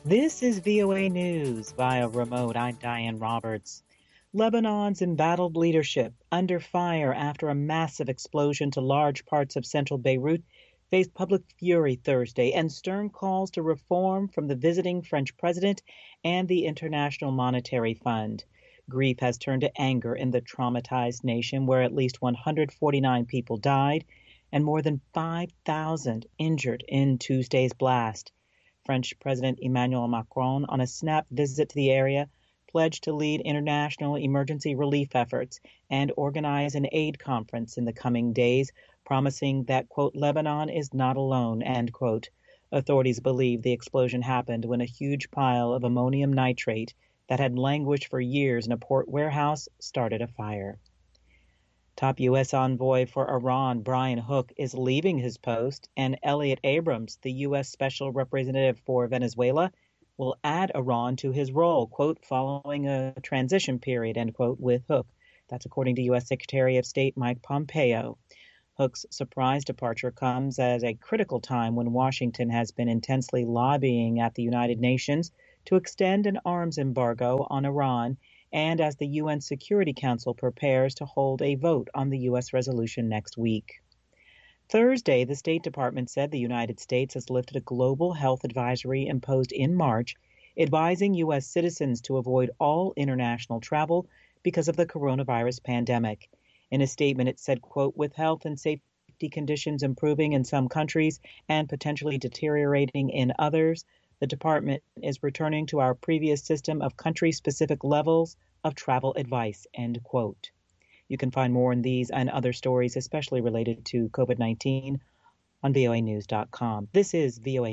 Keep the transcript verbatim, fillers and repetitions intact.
This is V O A News via remote. I'm Diane Roberts. Lebanon's embattled leadership, under fire after a massive explosion to large parts of central Beirut, faced public fury Thursday and stern calls to reform from the visiting French president and the International Monetary Fund. Grief has turned to anger in the traumatized nation, where at least one hundred forty-nine people died and more than five thousand injured in Tuesday's blast. French President Emmanuel Macron, on a snap visit to the area, pledged to lead international emergency relief efforts and organize an aid conference in the coming days, promising that, quote, Lebanon is not alone, end quote. Authorities believe the explosion happened when a huge pile of ammonium nitrate that had languished for years in a port warehouse started a fire. Top U S envoy for Iran, Brian Hook, is leaving his post, and Elliot Abrams, the U S Special Representative for Venezuela, will add Iran to his role, quote, following a transition period, end quote, with Hook. That's according to U S Secretary of State Mike Pompeo. Hook's surprise departure comes as a critical time when Washington has been intensely lobbying at the United Nations to extend an arms embargo on Iran, and as the U N Security Council prepares to hold a vote on the U S resolution next week. Thursday, the State Department said the United States has lifted a global health advisory imposed in March, advising U S citizens to avoid all international travel because of the coronavirus pandemic. In a statement, it said, quote, with health and safety conditions improving in some countries and potentially deteriorating in others, the department is returning to our previous system of country-specific levels of travel advice, end quote. You can find more on these and other stories, especially related to COVID nineteen, on V O A news dot com. This is V O A